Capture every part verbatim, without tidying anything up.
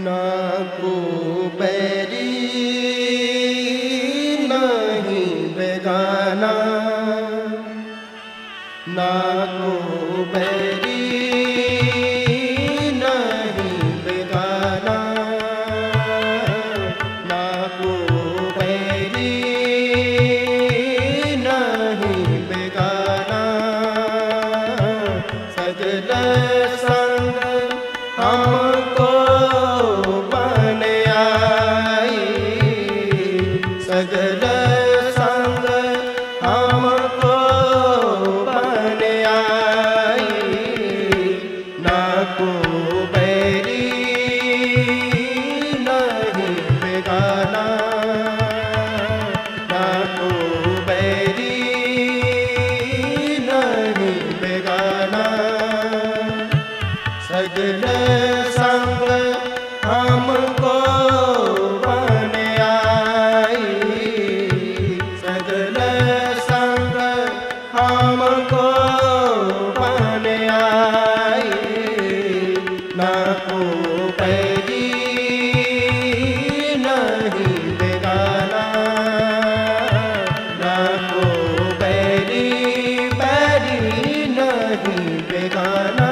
ना को बैरी नहीं बेगाना, ना को बैरी नहीं बेगाना, ना को बैरी नहीं बेगाना। सगल संग हमको बन आई, सगल संग हमको बन आई, ना को बैरी नहीं बेगाना, ना को बैरी नहीं बेगाना। सगल संग हमको बन आई, सगल संग हमको बन आई, ना को बैरी नहीं बेगाना, ना को बैरी बैरी नहीं बेगाना।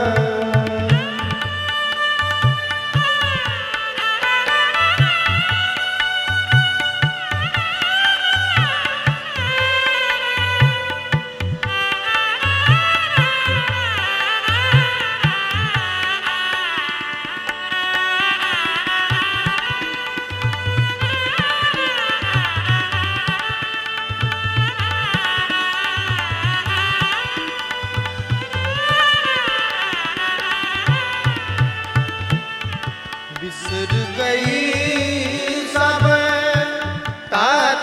बिसर गई सब तात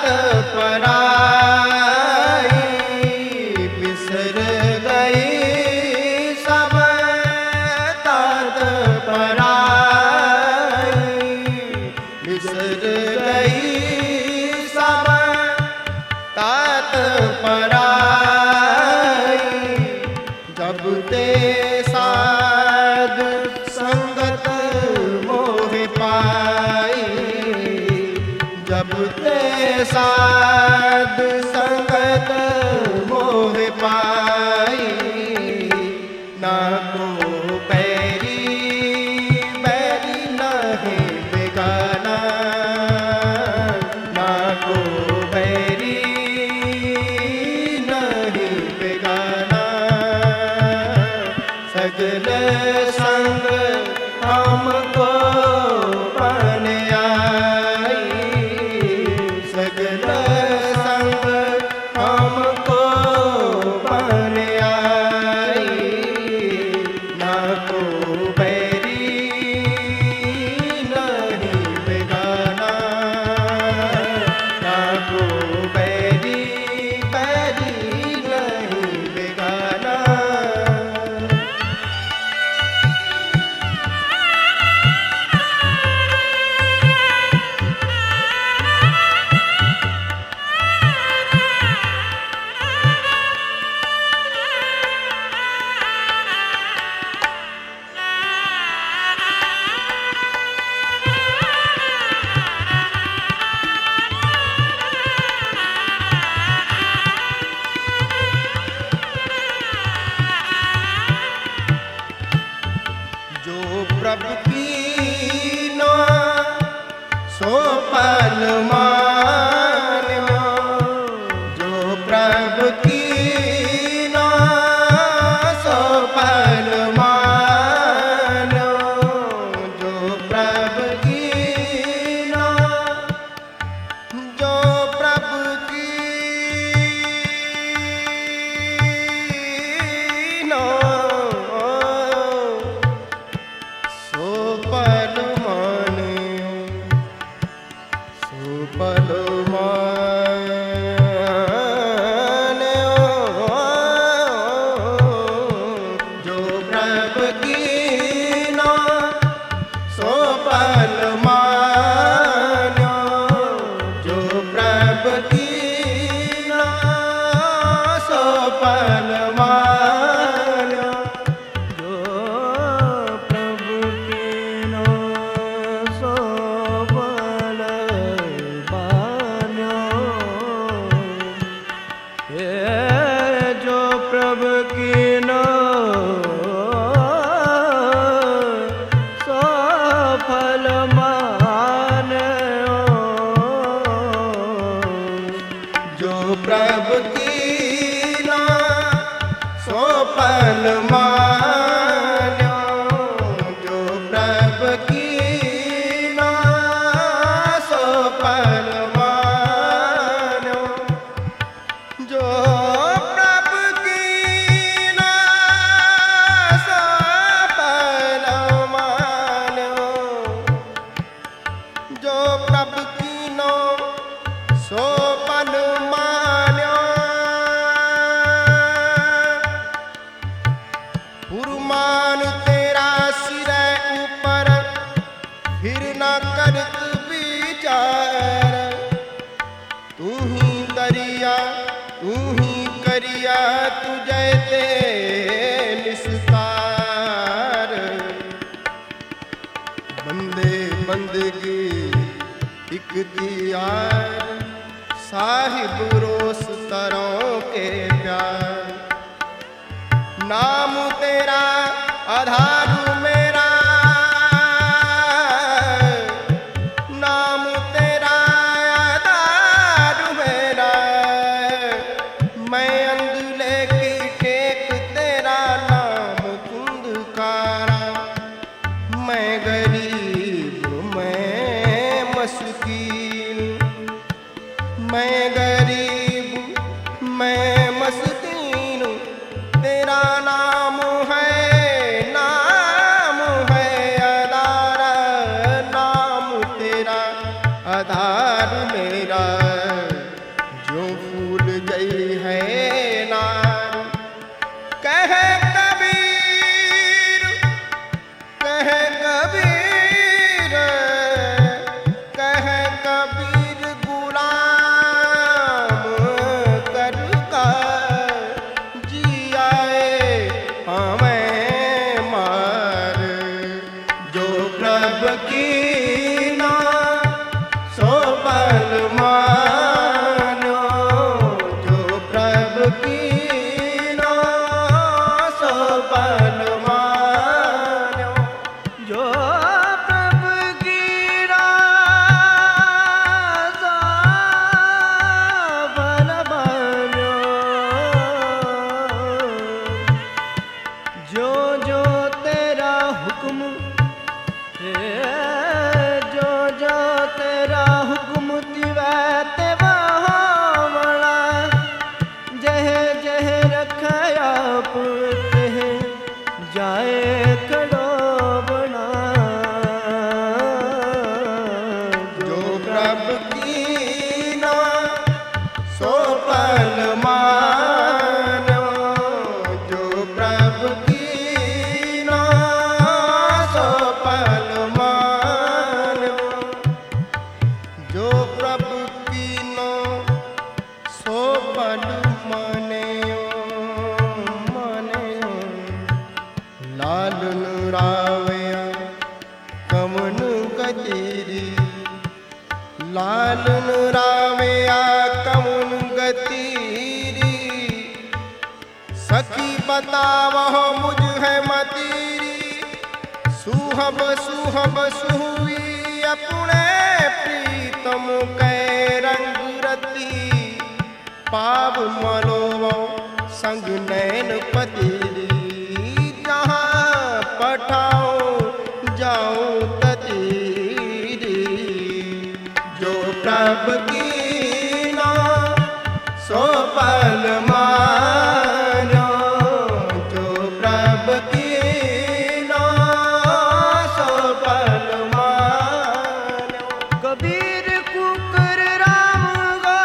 पराई, बिसर गई सब तात पराई, बिसर गई सब तात पराई। जब ते साध संगत मोह पाई, जब ते साध संगत मोह पाई, ना को बैरी बैरी नहीं बेगाना, ना को बैरी नहीं बेगाना। सगल संग हमको बन आई, सगल संग हमको बन आई, ना को बैरी नहीं बेगाना, ना को बैरी बैरी नहीं बेगाना। जो प्रभु की नो सो पल मान्यो, जो प्रभु की नो सो पल मान्यो, जो प्रभु की नो, जो प्रभु की नो सो पल मान्यो, सो पल मान्यो, जो प्रभु कीनो सो पल मान्यो, जो प्रभु कीनो सो पल मान्यो, जो प्रभु कीनो प्रभ कीनो सो पल मान्यो। पुरमान तेरा सिरे ऊपर फिर न करत विचार। तू ही दरिया तू ही करिया तुझे ते निस्तार। बंदे बंदगी इख्तियार साहिब रोस तरों के प्यार। नाम तेरा आधार मेरा नाम तेरा आधार मेरा। मैं अंधले की टेक तेरा नाम कुंदकारा। मैं गरीब मैं मस्कीन मैं गरीब मैं मस्कीन। तेरा नाम है नाम है आधार। नाम तेरा आधार मेरा। जो फूल गई है नार। कह कबीर कह कबीर कह कबीर गुलाम कर का जियाए हमें मार। जो प्रभ कीना सो पल मानो। जो प्रभ कीना सो पल मानो। जो प्रभ कीना सो पल मानो। जो जो तेरा हुक्म जो जो तेरा हुक्म तिवै तिवा होवना। जह जह रखा आप तेह जाए खड़ो बना। जो प्रभ कीना सो पल मानो। जो प्रभ कीना सो पल मानो। जो प्रभ कीनो सो पल मान्यो मान्यो। लालन रावया कमन गतीरी। लालन रावया कमन गतीरी। सखी बतावह मुझ है मतीरी। सुहब सुहब सुहुई अपने प्रीतम कै रंग रती। पाव मलोव संग नैन पतीरी। जहाँ पठाओ जाऊं ततीरी। जो प्रभ कीना सो पल मानो। जो प्रभ कीना सो पल मानो। कबीर कुकर राम गा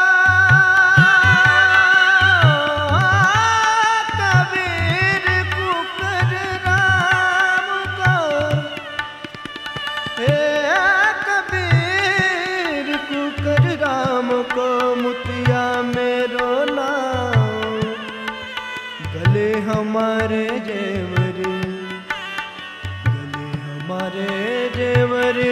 कबीर कुकर राम गा। हे कबीर कुकर राम को मुतिया मेरो नाम। गले हमारे जेवरी गले हमारे जेवरी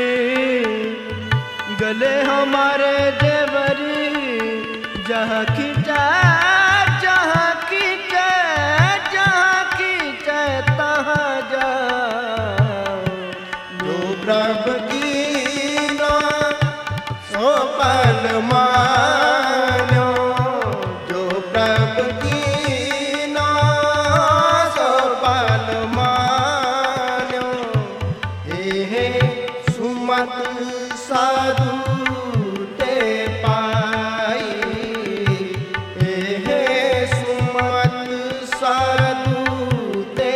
गले हमारे जेवरी। जहाँ खींचा जहाँ खींचा जहाँ खींचा तहाँ जाओ। जो प्रभ कीना सो पल मानो। जो प्रभ कीना सो पल मानो। हे हे सुमत साधु ते पाई। हे हे सुमत साधु ते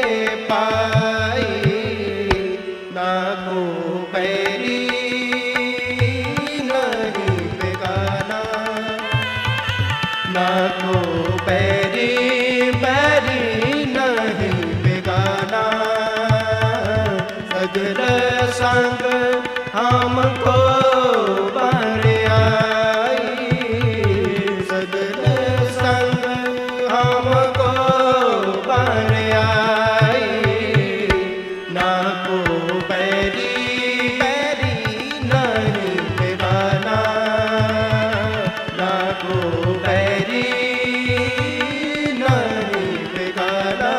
पाई। ना को बैरी ना को बैरी बैरी नहीं बेगाना, सगर संग हमको बन आई, सगर संग हमको बन आई, ना को बैरी बैरी नहीं बेगाना, ना को बैरी नहीं बेगाना।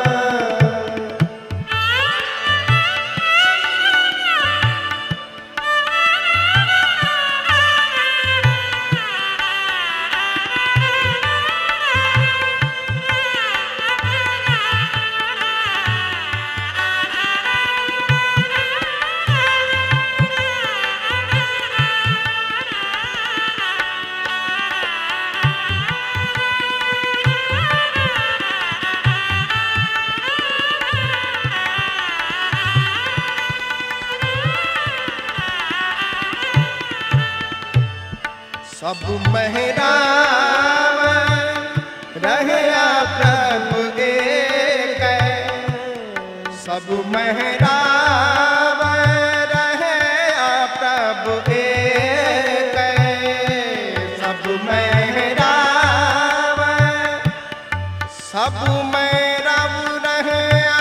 सब महराव रहया प्रभु एक, सब महराव रहया प्रभु एक, सब महराव सब महराव रहया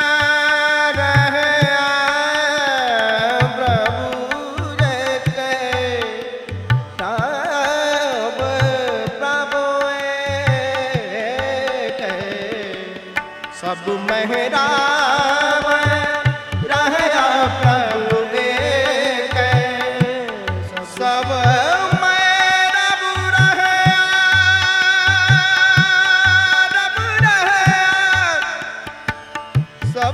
रहया प्रभु एक, सब महराव रहया प्रभु एक, सब महराव रहया रब रहया, सब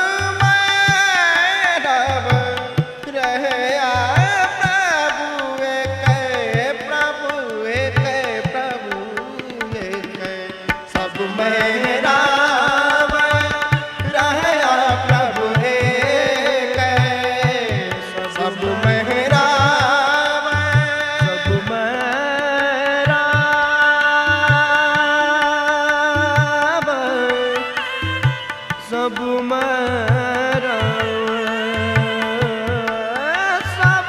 महराव रहया प्रभु एक, प्रभु एक, प्रभु एक, सब महराव सब महराव सब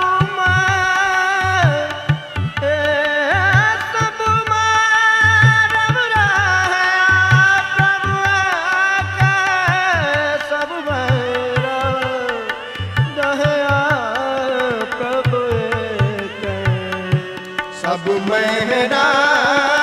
सब महराव रहया प्रभु एक, सब महराव